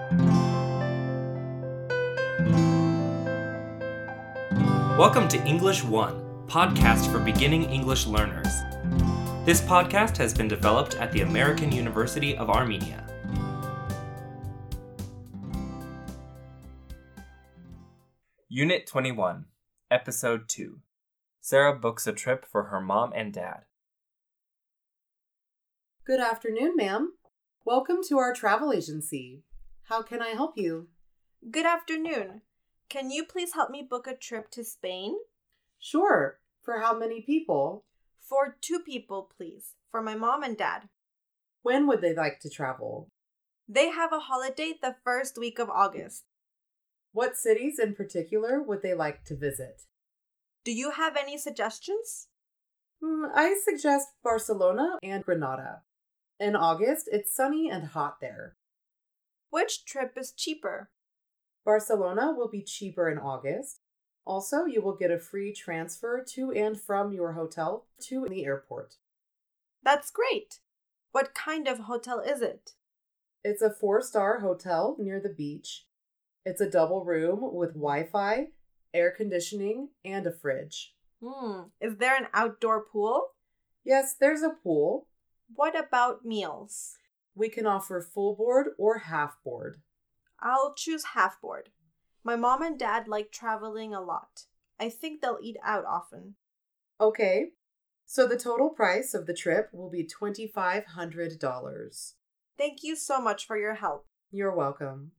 Welcome to English One, podcast for beginning English learners. This podcast has been developed at the American University of Armenia. Unit 21, Episode 2. Sarah books a trip for her mom and dad. Good afternoon, ma'am. Welcome to our travel agency. How can I help you? Good afternoon. Can you please help me book a trip to Spain? Sure. For how many people? For 2 people, please. For my mom and dad. When would they like to travel? They have a holiday the first week of August. What cities in particular would they like to visit? Do you have any suggestions? I suggest Barcelona and Granada. In August, it's sunny and hot there. Which trip is cheaper? Barcelona will be cheaper in August. Also, you will get a free transfer to and from your hotel to the airport. That's great. What kind of hotel is it? It's a 4-star hotel near the beach. It's a double room with Wi-Fi, air conditioning, and a fridge. Is there an outdoor pool? Yes, there's a pool. What about meals? We can offer full board or half board. I'll choose half board. My mom and dad like traveling a lot. I think they'll eat out often. Okay, so the total price of the trip will be $2,500. Thank you so much for your help. You're welcome.